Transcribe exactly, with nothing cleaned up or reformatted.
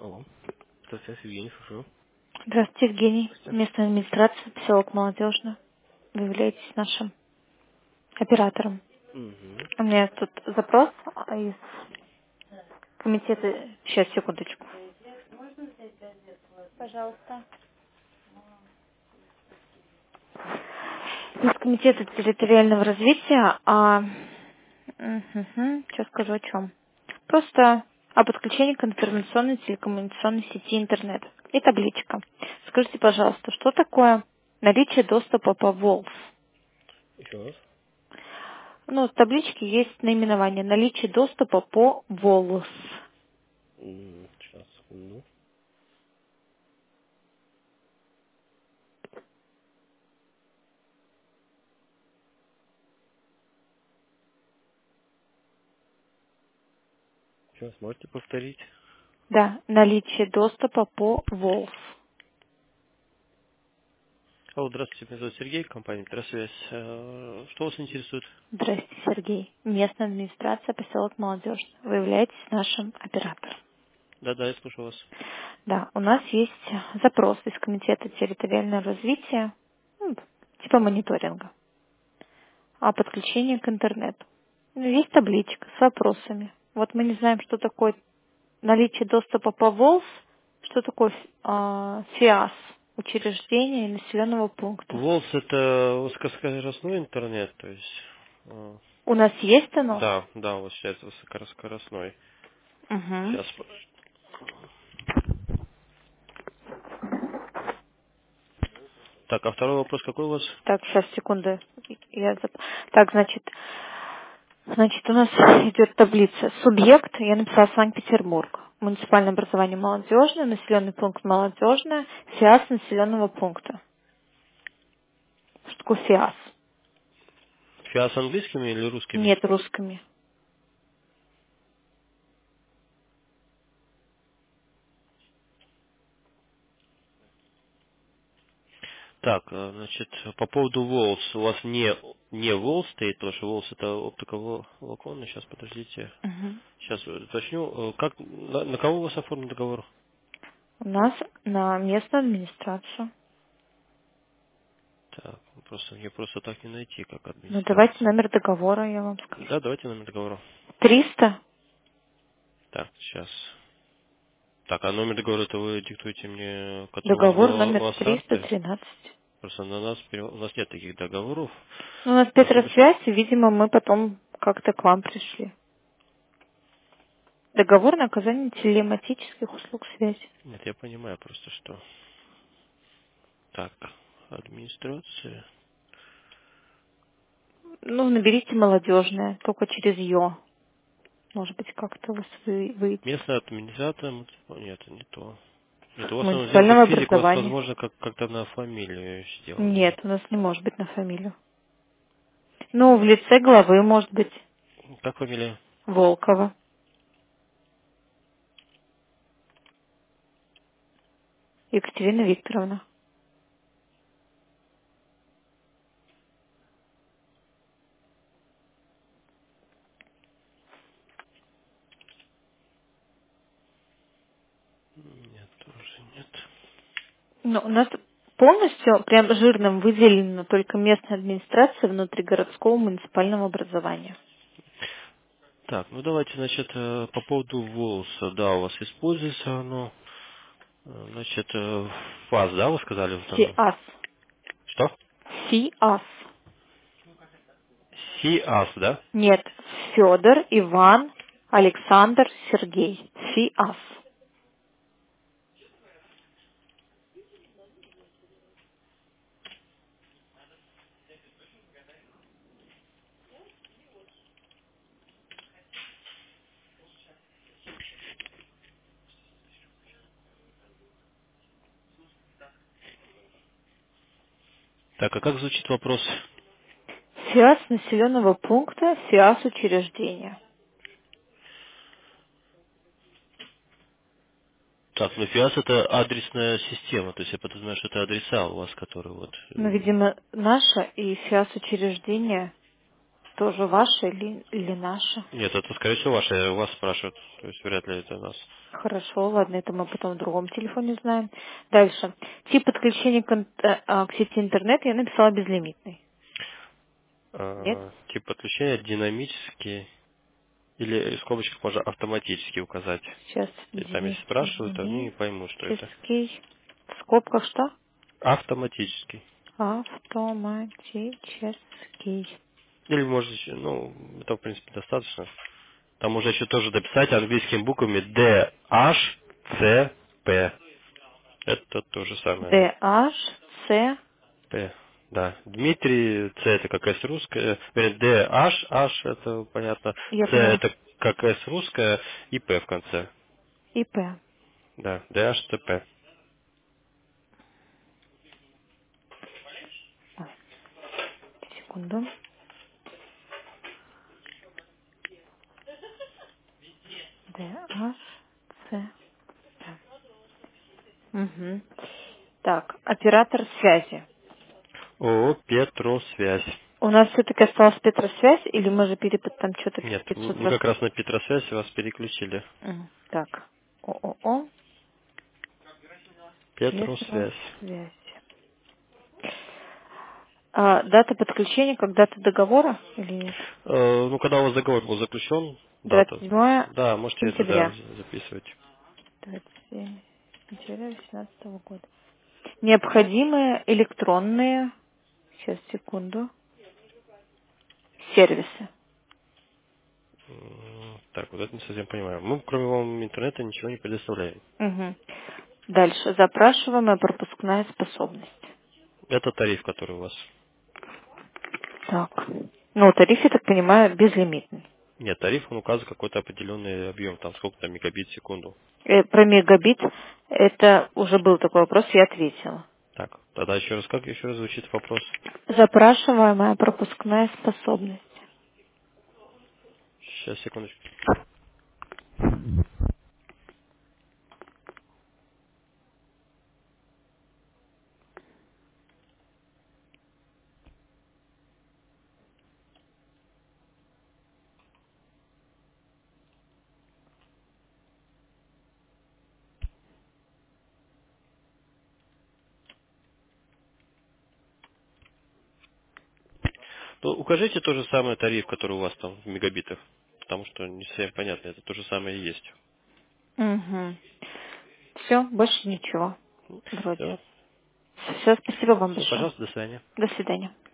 Алло. Здравствуйте, Евгений, слушаю. Здравствуйте, Евгений. Здравствуйте. Местная администрация, поселок Молодежный. Вы являетесь нашим оператором. Угу. У меня тут запрос а, из комитета... Сейчас, секундочку. Пожалуйста. Из комитета территориального развития, а... Сейчас скажу о чем. Просто о подключении к информационной телекоммуникационной сети интернет. И табличка. Скажите, пожалуйста, что такое наличие доступа по волс? Еще раз. Ну, в табличке есть наименование наличие доступа по волос. М, Сейчас, секунду. Сейчас, можете повторить? Да, наличие доступа по волс. Алло, здравствуйте, меня зовут Сергей, компания Трасвязь. Э, Что вас интересует? Здравствуйте, Сергей. Местная администрация, поселок Молодежь. Вы являетесь нашим оператором. Да-да, я слушаю вас. Да, у нас есть запрос из комитета территориального развития, ну, типа мониторинга, о подключении к интернету. Ну, есть табличка с вопросами. Вот мы не знаем, что такое наличие доступа по волс, что такое а, ФИАС, учреждение населенного пункта. Волс это высокоскоростной интернет, то есть... э, У нас есть оно? Да, да, у вас сейчас высокоскоростной. Угу. Сейчас. Так, а второй вопрос какой у вас? Так, сейчас, секунду. Я зап- Так, значит, значит, у нас идет таблица. Субъект, я написала Санкт-Петербург. Муниципальное образование молодежное, населенный пункт молодежное, ФИАС населенного пункта. Что такое ФИАС? Фиа с английскими или русскими? Нет русскими. Так, э, значит, по поводу волс. У вас не, не волс стоит, потому что волс это оптиковолоконный. Сейчас, подождите. Мгм. Сейчас уточню. Э, Как, на, на кого у вас оформлен договор? У нас на местную администрацию. Так, просто мне просто так не найти, как Ну, давайте администрация. номер договора, я вам скажу. Да, давайте номер договора. Триста. Так, сейчас. Так, а номер договора это вы диктуете мне, который у вас был Договор о номер о триста Асарте? тринадцать. Просто на нас, пере- у нас нет таких договоров. Ну, у нас У нас обычно... Петросвязь, и, видимо, мы потом как-то к вам пришли. Договор на оказание телематических услуг связи. Нет, я понимаю просто, что... Так, администрация. Ну, наберите молодежное, только через Ё. Может быть, как-то у вас вы- выйдет. Местный администратор, муниципал- нет, это не то. Нет, у вас он сделан как Муниципального физик, у вас, образования. возможно, как, как-то на фамилию сделано. Нет, у нас не может быть на фамилию. Ну, в лице главы может быть Как фамилия? Волкова Екатерина Викторовна. Нет, тоже нет. Ну, у нас полностью, прям жирным выделена только местная администрация внутригородского муниципального образования. Так, ну давайте, значит, э, по поводу волоса, да, у вас используется оно, э, значит, э, ФАС, да, вы сказали? Там? ФИАС. Что? ФИАС. СИАС, да? Нет, Федор, Иван, Александр, Сергей. ФИАС. Так, а как звучит вопрос? ФИАС населенного пункта, ФИАС учреждения. Так, ну ФИАС это адресная система, то есть я подразумеваю, что это адреса у вас, которые вот... Ну, э, видимо, наше и ФИАС учреждения. тоже ваше или, или наше? Нет, это, скорее всего, ваше. У вас спрашивают. То есть, вряд ли это нас. Хорошо, ладно, это мы потом в другом телефоне узнаем. Дальше. Тип подключения к, ин- э, а, к сети интернет я написала безлимитный. Нет? Э, тип подключения динамический. Или в скобочках можно автоматически указать. Сейчас И там, если спрашивают, они не динамический. поймут, что это. В скобках что? Автоматический. Автоматический. Или можете, ну, это, в принципе, достаточно. Там можно еще тоже дописать английскими буквами D, H, C, P. Это то же самое. D H C. P. Да. Дмитрий, C это как S русская. Вернее, D, H, H это понятно. Я C поняла. это как S русская и P в конце. И П. Да. D, H, C, P. Ой, секунду. D H C. Угу. Так, оператор связи. ООО Петросвязь. У нас все-таки осталась Петросвязь, или мы же перепад там что-то Нет, вы пятьсот вы раз... как раз на Петросвязь вас переключили. М, Так, ООО Петросвязь. Петросвязь. А дата подключения, как дата договора или нет? Э, ну, когда у вас договор был заключен, двадцать дата. седьмое Да, можете это, да, сентября. за- записывать. двадцать седьмое сентября две тысячи восемнадцатого года. Необходимые электронные, сейчас, секунду, сервисы. М, Так, вот это не совсем понимаю. Мы, кроме вам интернета, ничего не предоставляем. Угу. Дальше. Запрашиваемая пропускная способность. Это тариф, который у вас. Так. Ну, тариф, я так понимаю, безлимитный. Нет, тариф, он указывает какой-то определенный объем, там сколько там мегабит в секунду. Э, про мегабит, это уже был такой вопрос, я ответила. Так, тогда еще раз, как еще раз звучит вопрос? Запрашиваемая пропускная способность. Сейчас, секундочку. Ну, укажите тот же самый тариф, который у вас там в мегабитах, потому что не совсем понятно, это то же самое и есть. Угу. Все, больше ничего. Вроде. Все, Все, спасибо вам все, большое. пожалуйста, до свидания. До свидания.